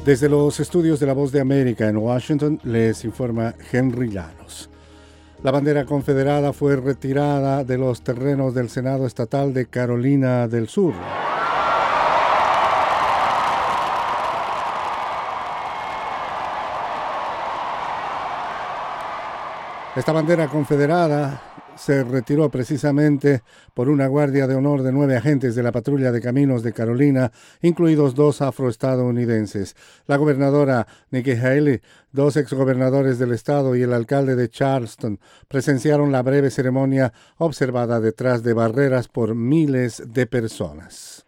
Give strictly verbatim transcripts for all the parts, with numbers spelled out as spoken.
Desde los estudios de La Voz de América en Washington les informa Henry Llanos. La bandera confederada fue retirada de los terrenos del Senado Estatal de Carolina del Sur. Esta bandera confederada se retiró precisamente por una guardia de honor de nueve agentes de la patrulla de caminos de Carolina, incluidos dos afroestadounidenses. La gobernadora Nikki Haley, dos exgobernadores del estado y el alcalde de Charleston presenciaron la breve ceremonia observada detrás de barreras por miles de personas.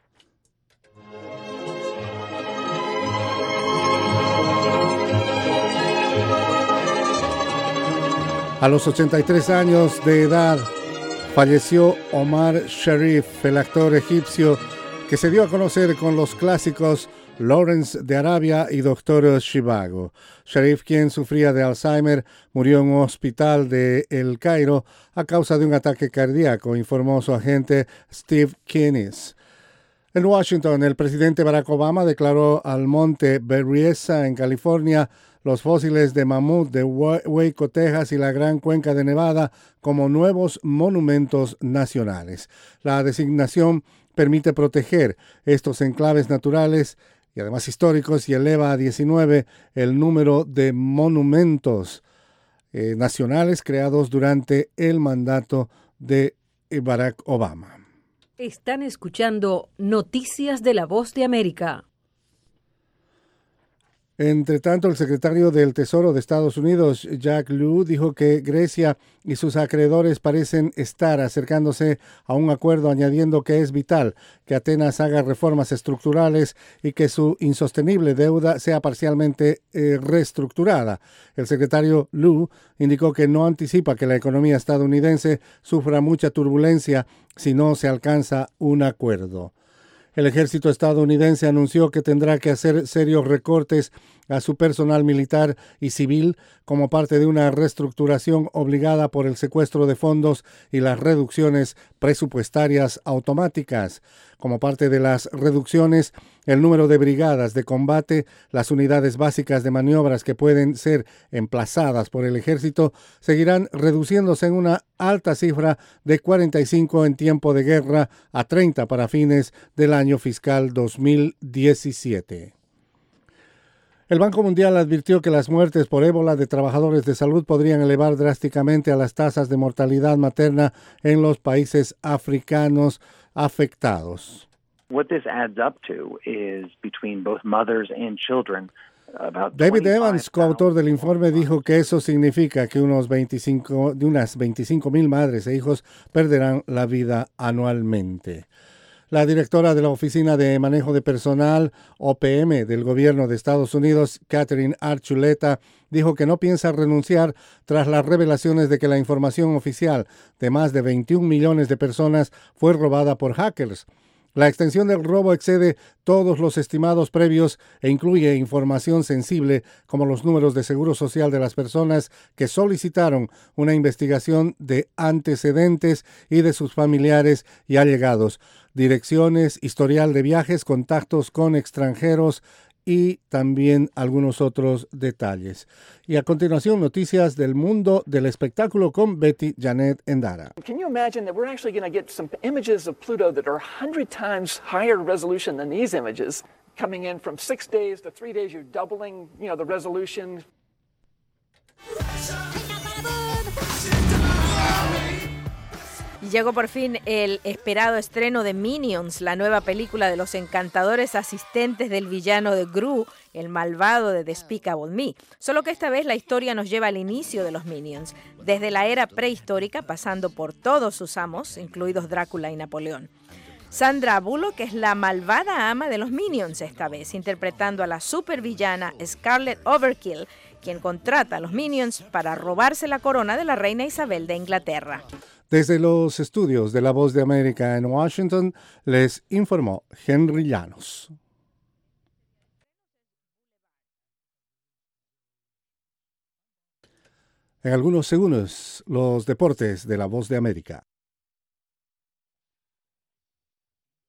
A los ochenta y tres años de edad falleció Omar Sharif, el actor egipcio que se dio a conocer con los clásicos Lawrence de Arabia y Doctor Zhivago. Sharif, quien sufría de Alzheimer, murió en un hospital de El Cairo a causa de un ataque cardíaco, informó su agente Steve Keynes. En Washington, el presidente Barack Obama declaró al monte Berryessa en California los fósiles de mamut de Waco, Texas y la Gran Cuenca de Nevada como nuevos monumentos nacionales. La designación permite proteger estos enclaves naturales y además históricos y eleva a diecinueve el número de monumentos eh, nacionales creados durante el mandato de Barack Obama. Están escuchando Noticias de La Voz de América. Entre tanto, el secretario del Tesoro de Estados Unidos, Jack Lew, dijo que Grecia y sus acreedores parecen estar acercándose a un acuerdo, añadiendo que es vital que Atenas haga reformas estructurales y que su insostenible deuda sea parcialmente eh, reestructurada. El secretario Lew indicó que no anticipa que la economía estadounidense sufra mucha turbulencia si no se alcanza un acuerdo. El ejército estadounidense anunció que tendrá que hacer serios recortes a su personal militar y civil como parte de una reestructuración obligada por el secuestro de fondos y las reducciones presupuestarias automáticas. Como parte de las reducciones, el número de brigadas de combate, las unidades básicas de maniobras que pueden ser emplazadas por el ejército, seguirán reduciéndose en una alta cifra de cuarenta y cinco en tiempo de guerra a treinta para fines del año fiscal dos mil diecisiete. El Banco Mundial advirtió que las muertes por ébola de trabajadores de salud podrían elevar drásticamente a las tasas de mortalidad materna en los países africanos afectados. What this adds up to is between both mothers and children. David Evans, coautor del informe, dijo que eso significa que unos veinticinco, de unas veinticinco mil madres e hijos perderán la vida anualmente. La directora de la Oficina de Manejo de Personal, O P M, del Gobierno de Estados Unidos, Catherine Archuleta, dijo que no piensa renunciar tras las revelaciones de que la información oficial de más de veintiún millones de personas fue robada por hackers. La extensión del robo excede todos los estimados previos e incluye información sensible como los números de seguro social de las personas que solicitaron una investigación de antecedentes y de sus familiares y allegados, direcciones, historial de viajes, contactos con extranjeros y también algunos otros detalles. Y a continuación, noticias del mundo del espectáculo con Betty Janet Endara. Can you imagine that we're actually going to get some images of Pluto that are one hundred times higher resolution than these images, coming in from six days to three days, you're doubling, you know, the resolution. Y llegó por fin el esperado estreno de Minions, la nueva película de los encantadores asistentes del villano de Gru, el malvado de Despicable Me. Solo que esta vez la historia nos lleva al inicio de los Minions, desde la era prehistórica, pasando por todos sus amos, incluidos Drácula y Napoleón. Sandra Bullock es la malvada ama de los Minions esta vez, interpretando a la supervillana Scarlet Overkill, quien contrata a los Minions para robarse la corona de la reina Isabel de Inglaterra. Desde los estudios de La Voz de América en Washington, les informó Henry Llanos. En algunos segundos, los deportes de La Voz de América.